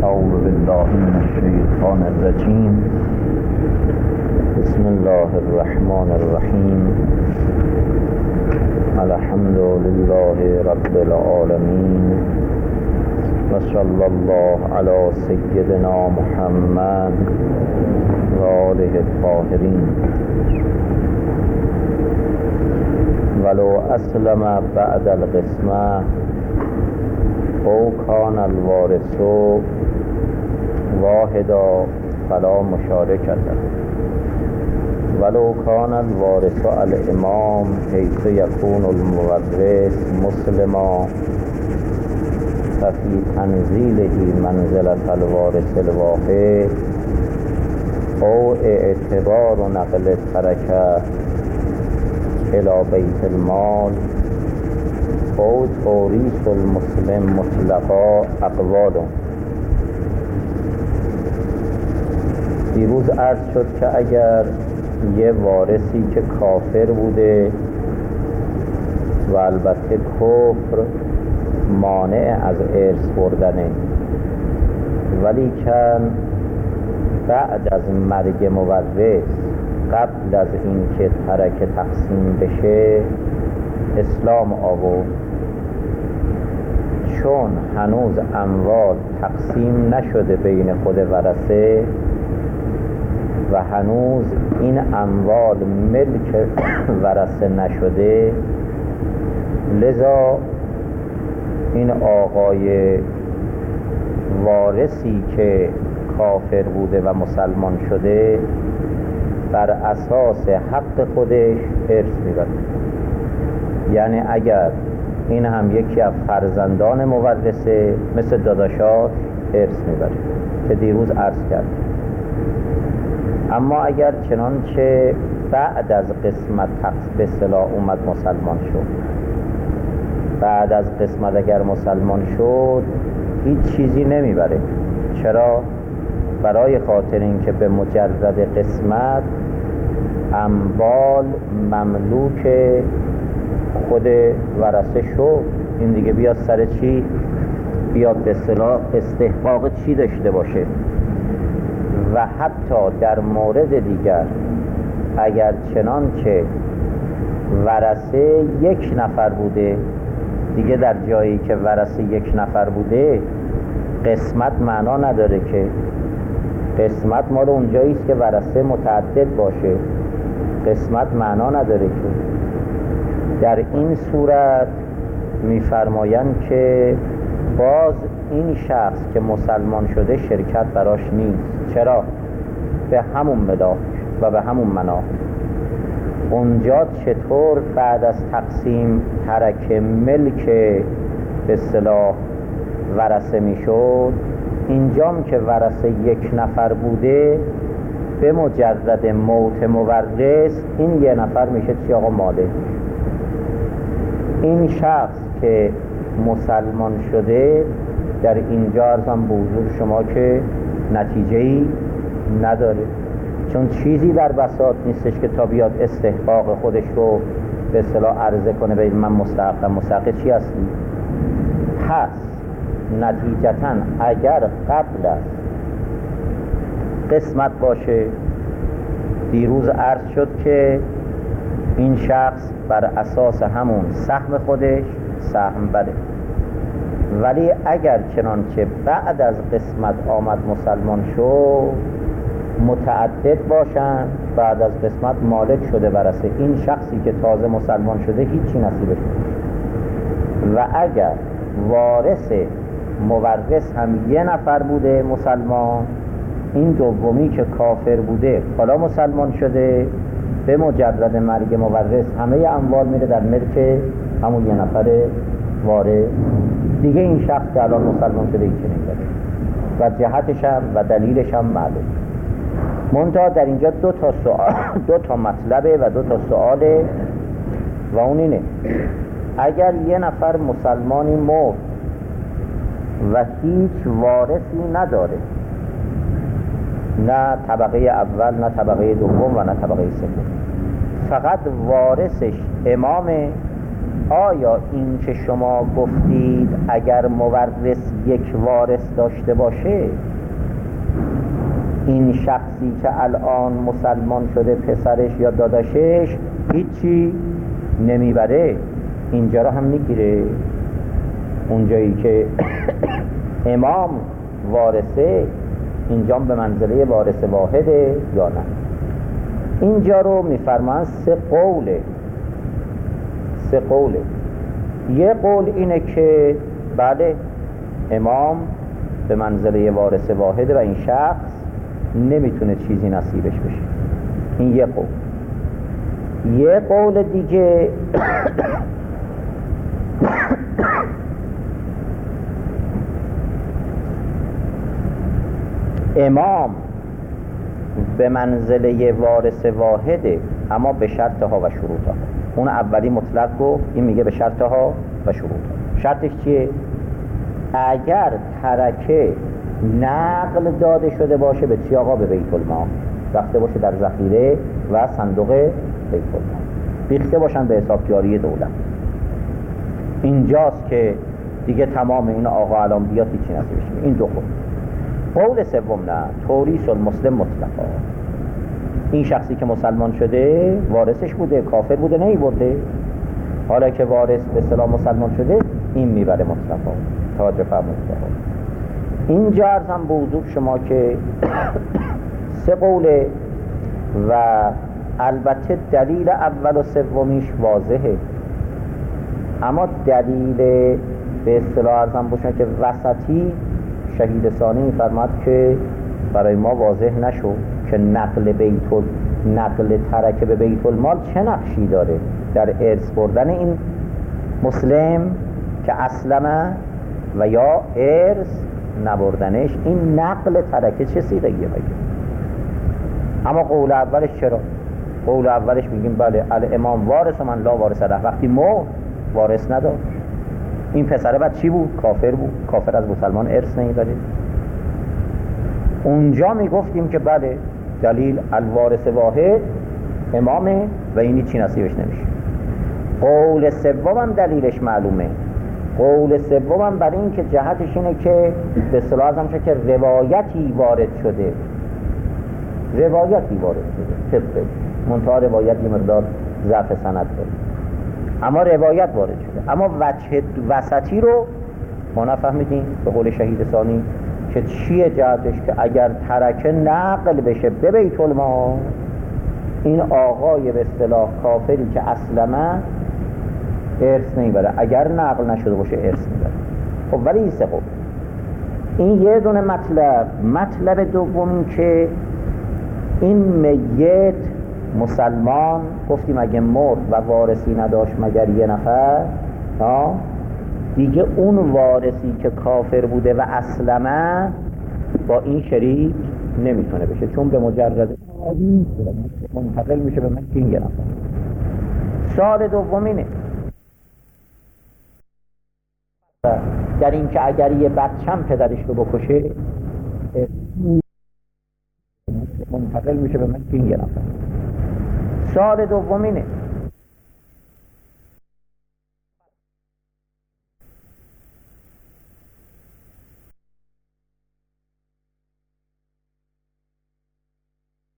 أعوذ بالله من الشيطان الرجيم. بسم الله الرحمن الرحيم. الحمد لله رب العالمين، وصلى الله على سيدنا محمد وآله الطاهرين. ولو أسلم بعد القسمة أو كان الوارث واحدا فلا مشاركة، ولو كان الوارث الإمام حيث يكون المورث مسلما ففي تنزيله منزلة الوارث الواحد أو اعتبار نقل التركة إلى بيت المال او توريث المسلم مطلقا اقوال. دیروز عرض شد که اگر یه وارثی که کافر بوده و البته کفر مانع از ارث بردنه، ولی کن بعد از مرگ مورث قبل از اینکه ترکه تقسیم بشه اسلام آورد، چون هنوز اموال تقسیم نشده بین خود ورثه و هنوز این اموال ملک ورثه نشده، لذا این آقای وارثی که کافر بوده و مسلمان شده بر اساس حق خودش ارث میبره. یعنی اگر این هم یکی از فرزندان مورثه مثل داداشات ارث میبره که دیروز عرض کرد. اما اگر چنانچه بعد از قسمت به اصطلاح اومد مسلمان شد، بعد از قسمت اگر مسلمان شد هیچ چیزی نمیبره. چرا؟ برای خاطر اینکه به مجرد قسمت اموال مملوک خود ورثه شد. این دیگه بیاد سر چی؟ بیاد به اصطلاح استحقاق چی داشته باشه. و حتی در مورد دیگر اگر چنانچه ورثه یک نفر بوده، دیگه در جایی که ورثه یک نفر بوده قسمت معنا نداره، که قسمت مال اونجاییست که ورثه متعدد باشه. قسمت معنا نداره که در این صورت میفرمایند که باز این شخص که مسلمان شده شرکت براش نیست. چرا؟ به همون ملاک و به همون مناط. اونجا چطور بعد از تقسیم ترک ملک به اصطلاح ورثه میشد، اینجام که ورثه یک نفر بوده به مجرد موت مورث این یه نفر میشه چی آقا؟ مالک. این شخص که مسلمان شده در اینجا عرضم به حضور شما که نتیجه‌ای نداره، چون چیزی در بساط نیستش که تا بیاد استحقاق خودش رو به اصطلاح عرضه کنه به من مستحقم. مستحق چی هستی؟ پس نتیجتاً اگر قبل از قسمت باشه، دیروز عرض شد که این شخص بر اساس همون سهم خودش سهم بره. ولی اگر چنانچه بعد از قسمت آمد مسلمان شد متعدد باشن، بعد از قسمت مالک شده ورثه، این شخصی که تازه مسلمان شده هیچی نصیبش نیست. و اگر وارث مورث هم یه نفر بوده مسلمان، این دومی که کافر بوده حالا مسلمان شده، به مجرد مرگ مورث همه اموال میره در ملک همون یه نفر وارث. دیگه این شخص که الان مسلمان شده هیچی نمیبره و جهتش هم و دلیلش هم معلوم. منتها در اینجا دو تا مطلبه و دو تا سواله و اون اینه: اگر یه نفر مسلمانی مرد و هیچ وارثی نداره، نه طبقه اول نه طبقه دوم و نه طبقه سوم، فقط وارثش امامه آیا این که شما گفتید اگر مورث یک وارث داشته باشه، این شخصی که الان مسلمان شده پسرش یا داداشش هیچی نمیبره، اینجا رو هم میگیره؟ اونجایی که امام وارثه اینجا به منزله وارث واحده یا نه؟ اینجا رو میفرمان سه قوله. یه قول اینه که بله امام به منزله وارث واحده و این شخص نمیتونه چیزی نصیبش بشه. این یه قول. یه قول دیگه امام به منزله وارث واحده اما به شرطها و شروطها. اون اولی مطلق گفت، این میگه به شرطها و شروطها. شرطش چیه؟ اگر ترکه نقل داده شده باشه به چی آقا؟ به بیت المال، رفته باشه در ذخیره و صندوق بیت المال، ریخته باشن به حساب جاری دولت. اینجاست که دیگه تمام این آقا الان بیاد هیچی نصیبش میشه. این دو قول سوم نه، توریث المسلم مطلقا. این شخصی که مسلمان شده وارثش بوده، کافر بوده نمیبرده، حالا که وارث به اصطلاح مسلمان شده این میبره مطلقا. توجه فرمایید. اینجا عرضم به حضور شما که سه قوله و البته دلیل اول و سومیش واضحه، اما دلیل به اصطلاح عرضم باشن که وسطی شهید ثانی می‌فرماد که برای ما واضح نشو که نقل ترکه به بیت المال چه نقشی داره در ارث بردن این مسلم که اسلمه و یا ارث نبردنش. این نقل ترکه چه سیغه‌ایه بگه؟ اما قول اولش چرا؟ قول اولش میگیم بله الامام وارث من لا وارث له، وقتی وارث نداشت. این پسره بعد چی بود؟ کافر بود. کافر از مسلمان ارث نمیبره. اونجا میگفتیم که بله دلیل الوارث واحد امامه و اینی چی نصیبش نمیشه. قول سوم هم دلیلش معلومه. قول سوم هم برای این که جهتش اینه که به اصطلاح هم که روایتی وارد شده، طبقه منتها روایت یه مقدار ضعف سند داره، اما روایت وارد شده. اما وجه وسطی رو ما نفهمیدیم به قول شهید ثانی که چیه جهتش، که اگر ترکه نقل بشه به بیت المال، این آقای به اصطلاح کافری که اسلمه ارث نمیبره، اگر نقل نشده باشه ارث میبره. خب ولی این سه قول، این یه دونه مطلب دوم که این میت مسلمان گفتیم اگه مرد و وارثی نداشت مگر یه نفر، دیگه اون وارثی که کافر بوده و اسلمه با این شریک نمیتونه بشه، چون به مجرد منتقل میشه به من که این یه نفر. سال دومینه در این که اگر یه بچم پدرش رو بکشه منتقل میشه به من که این یه نفر. سال دومینه